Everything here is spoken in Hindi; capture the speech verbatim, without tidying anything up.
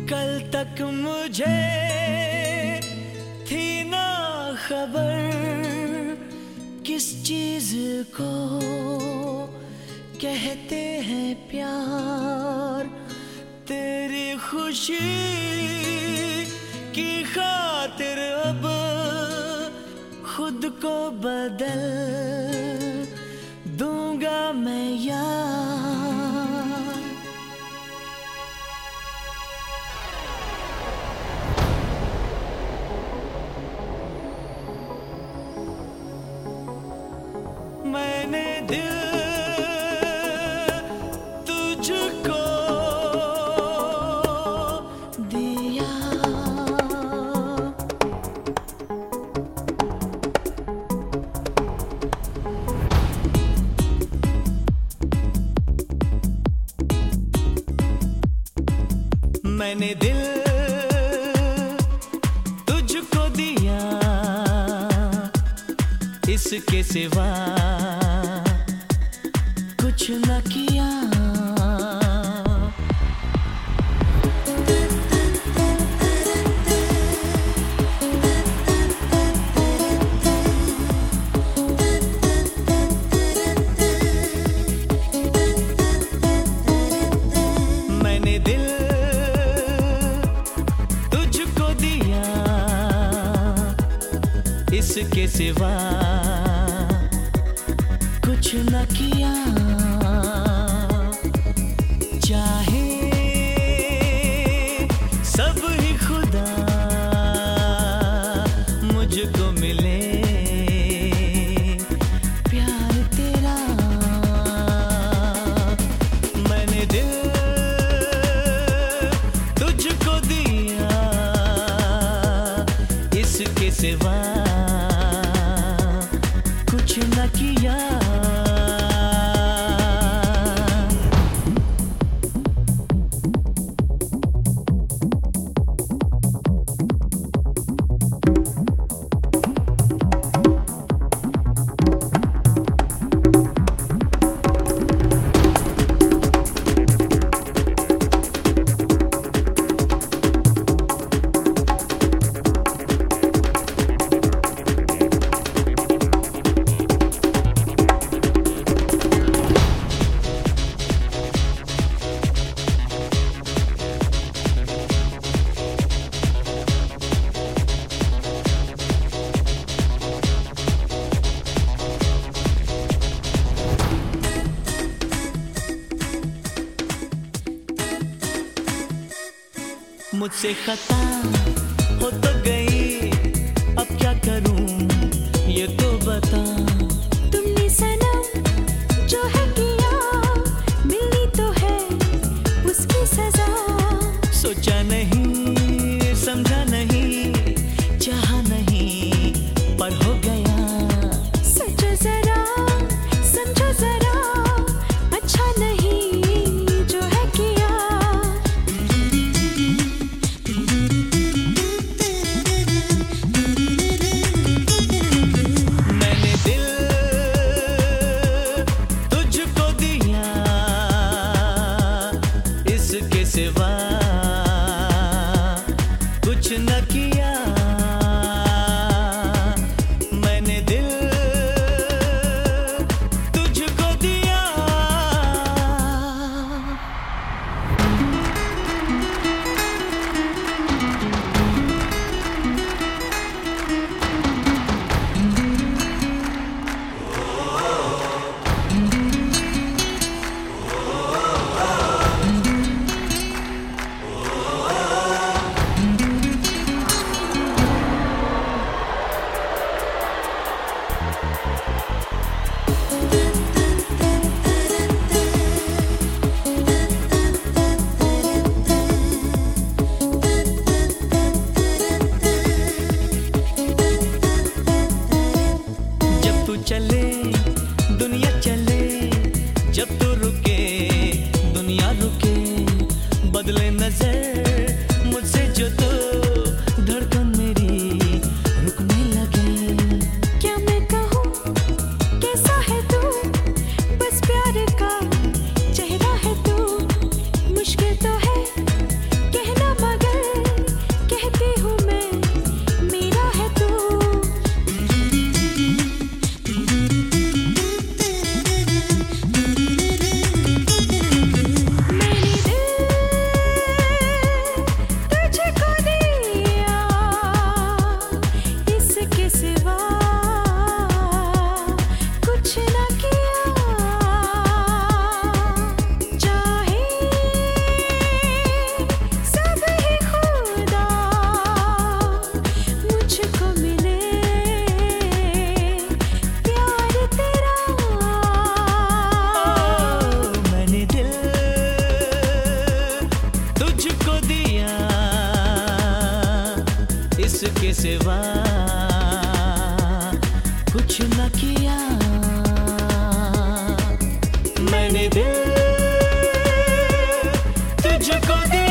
कल तक मुझे थी ना खबर किस चीज को कहते हैं प्यार। तेरी खुशी की खातिर अब खुद को बदल दूंगा मैं यार। मैंने दिल तुझको दिया, मैंने दिल तुझको दिया, इसके सिवा कुछ न किया। मैंने दिल तुझको दिया, इसके सिवा कुछ न किया। चाहे सब ही खुदा मुझको मिले प्यार तेरा। मैंने दिल तुझको दिया, इसके सिवा कुछ न किया। मुझसे खता हो तो गई, अब क्या करूं ये तो बता। तुमने सनम जो है किया, मिलनी तो है उसकी सजा। सोचा नहीं, समझा नहीं, चाहा नहीं, पर हो गया। सोचो जरा, समझो जरा, अच्छा नहीं जो है किया। सिवा कुछ न किया। मैंने दिल तुझको दिया। उसके सिवा कुछ न किया। मैंने दिल तुझको दिया।